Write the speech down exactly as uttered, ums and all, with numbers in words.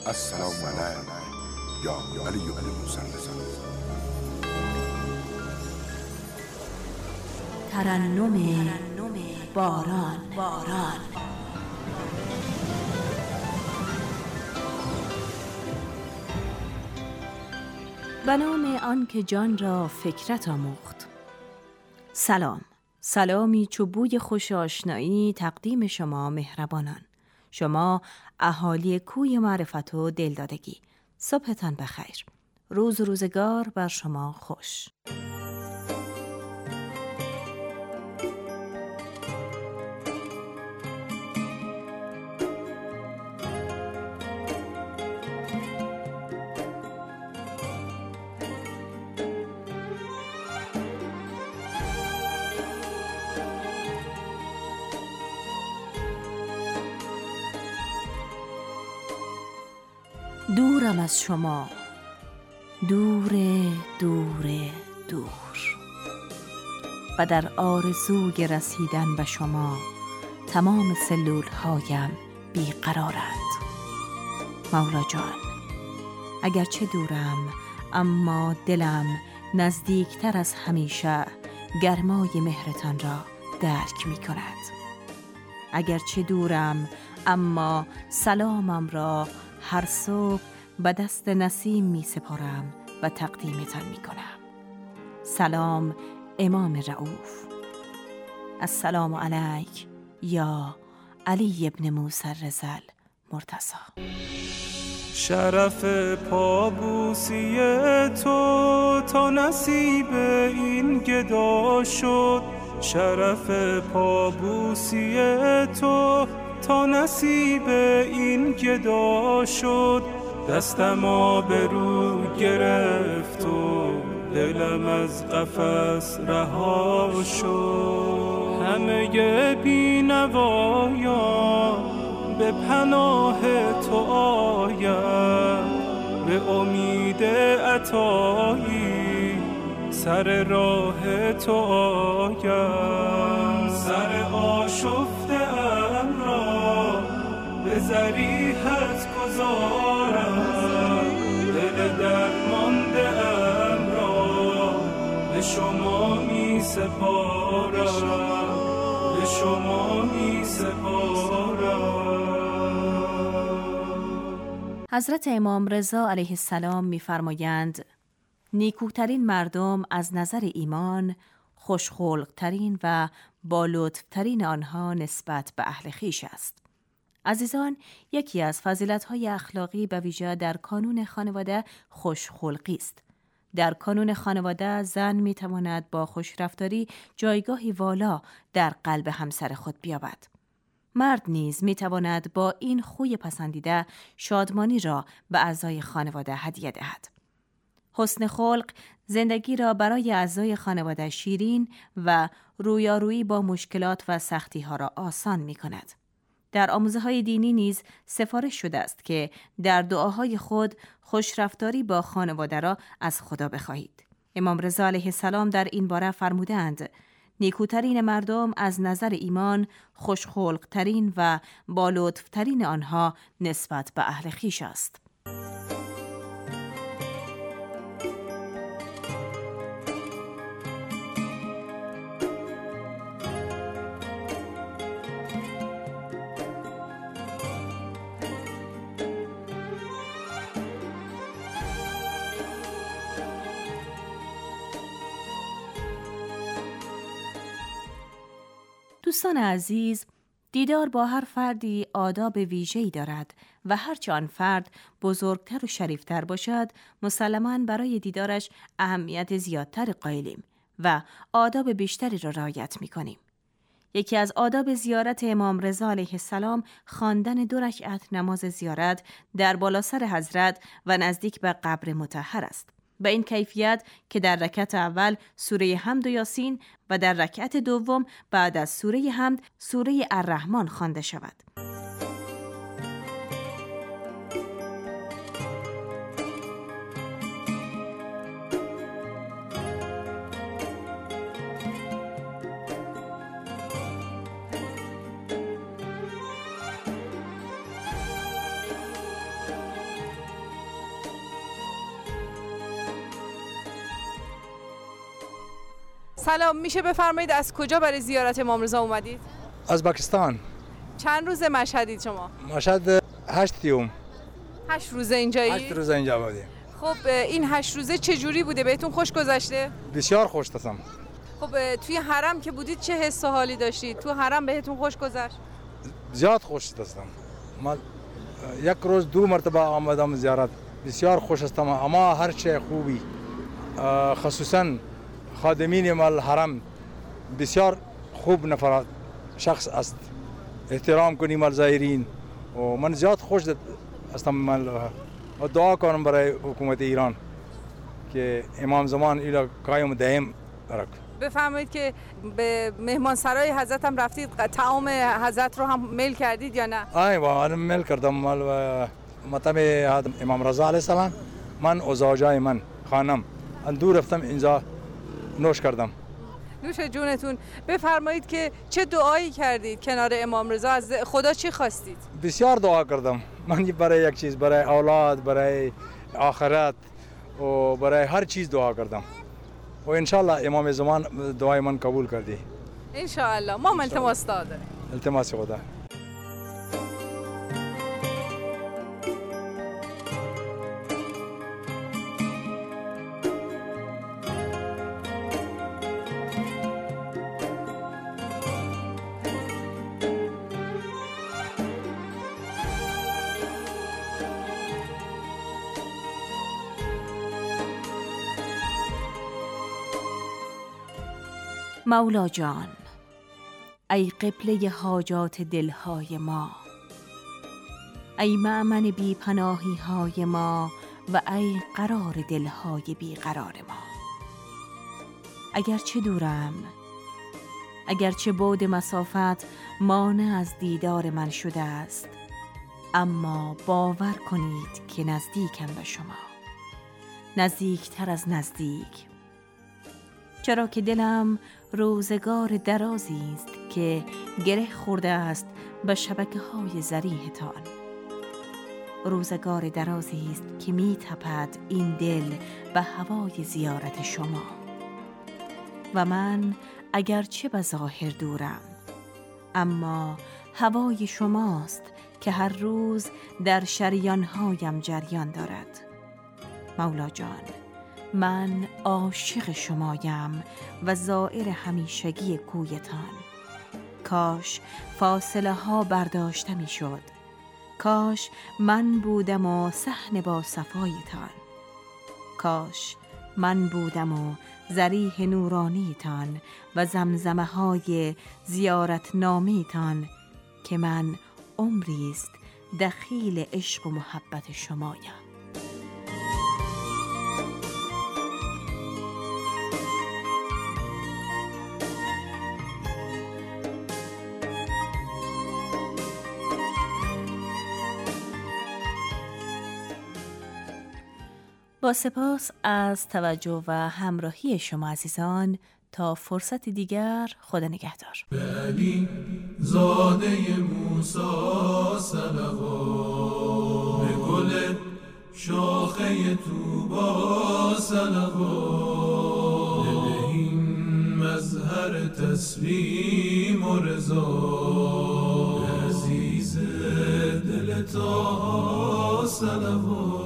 السلام علیک یا علی ابن موسی الرضا. ترنم باران باران به نام آن که جان را فکرت آموخت. سلام، سلامی چو بوی خوش آشنایی تقدیم شما مهربانان، شما اهالی کوی معرفت و دلدادگی. صبحتان بخیر، روز و روزگار بر شما خوش. دورم از شما، دور دور دور، و در آرزوی رسیدن به شما تمام سلول هایم بیقرارند. مولا جان، اگرچه دورم اما دلم نزدیکتر از همیشه گرمای مهرتان را درک می کند. اگرچه دورم اما سلامم را هر صبح به دست نسیم می سپارم و تقدیمتان می کنم. سلام امام رؤوف. السلام علیک یا علی ابن موسی الرضا المرتضی. شرف پابوسی تو تا نصیب این گدا شد، شرف پابوسی تو تا نصیب این گدا شد. دستم آبرو گرفت و دلم از قفس رها شد. همه بینوایان به پناه تو آید، به امید عطایی سر راه تو آید. سر آشفته ام را به ذریحت گذارم، دل درمانده ام را به شما می سپارم، به شما می سپارم. حضرت امام رضا علیه السلام می‌فرمایند نیکوترین مردم از نظر ایمان خوشخلق‌ترین و با لطف‌ترین آنها نسبت به اهل خویش است. عزیزان، یکی از فضیلت‌های اخلاقی به ویژه در کانون خانواده خوشخلقی است. در کانون خانواده زن می‌تواند با خوشرفتاری جایگاهی والا در قلب همسر خود بیابد. مرد نیز می‌تواند با این خوی پسندیده شادمانی را به اعضای خانواده هدیه دهد. حسن خلق زندگی را برای اعضای خانواده شیرین و رویارویی با مشکلات و سختی‌ها را آسان می‌کند. در آموزه‌های دینی نیز سفارش شده است که در دعاهای خود خوشرفتاری با خانواده را از خدا بخواهید. امام رضا علیه السلام در این باره فرمودند نیکوترین مردم از نظر ایمان خوشخلق‌ترین و با لطف‌ترین آنها نسبت به اهل خویش است. دوستان عزیز، دیدار با هر فردی آداب ویژه‌ای دارد و هرچه آن فرد بزرگتر و شریفتر باشد، مسلماً برای دیدارش اهمیت زیادتر قائلیم و آداب بیشتری را رعایت می‌کنیم. یکی از آداب زیارت امام رضا علیه السلام خواندن دو رکعت نماز زیارت در بالا سر حضرت و نزدیک به قبر مطهر است. به این کیفیت که در رکعت اول سوره حمد و یاسین و در رکعت دوم بعد از سوره حمد سوره الرحمن خوانده شود. سلام، میشه بفرمایید از کجا برای زیارت امام رضا اومدید؟ از پاکستان. چند روز مشهدید شما؟ مشهد هشت یوم. هشت روزه اینجایی؟ هشت روزه اینجا بودیم. خب این هشت روزه چه جوری بوده؟ بهتون خوش گذشته؟ بسیار خوش داشتم. خب توی حرم که بودید چه حس و حالی داشتید؟ تو حرم بهتون خوش گذشت؟ زیاد خوش داشتم. من یک روز دو مرتبه آمدم زیارت. بسیار خوش هستم. اما هر چه خوبی، خصوصا خادمین مال حرم بسیار خوب نفر شخص است. احترام کنیم مال زائرین و من زیاد خوش هستم. من دعا کنم برای حکومت ایران که امام زمان ایلا قایم دائم برک. بفرمایید که به مهمانسرای حضرت هم رفتید، طعام حضرت رو هم میل کردید یا نه؟ آی با من میل کردم. مال مطعم امام رضا علیه السلام من و زوجای من خانم اندو رفتم اینجا نوش کردم. نوش جونتون. بفرمایید که چه دعایی کردید کنار امام رضا؟ از خدا چی خواستید؟ بسیار دعا کردم. من برای یک چیز، برای اولاد، برای آخرت و برای هر چیز دعا کردم و انشالله امام زمان دعای من قبول کردی. انشالله. ما التماس داده. التماس خدا. مولا جان، ای قبله حاجات دلهای ما، ای مأمن بی پناهی های ما و ای قرار دلهای بی قرار ما. اگرچه دورم، اگرچه بعد مسافت مانع از دیدار من شده است، اما باور کنید که نزدیکم به شما، نزدیکتر از نزدیک، چرا که دلم روزگار درازی است که گره خورده است به شبکه های زریحتان. روزگار درازی است که می تپد این دل به هوای زیارت شما و من اگرچه به ظاهر دورم، اما هوای شماست که هر روز در شریانهایم جریان دارد. مولا جان، من عاشق شمایم و زائر همیشگی کویتان. کاش فاصله ها برداشته می شد. کاش من بودم و صحن با صفایتان. کاش من بودم و ذریح نورانیتان و زمزمه های زیارت نامیتان که من عمریست دخیل عشق و محبت شمایم. با سپاس از توجه و همراهی شما عزیزان، تا فرصت دیگر خدا نگهدار. به علی زاده موسی صلوات، به گل شاخه طوبی صلوات، دل این مظهر تسلیم و رضا، به عزیز دل طه صلوات.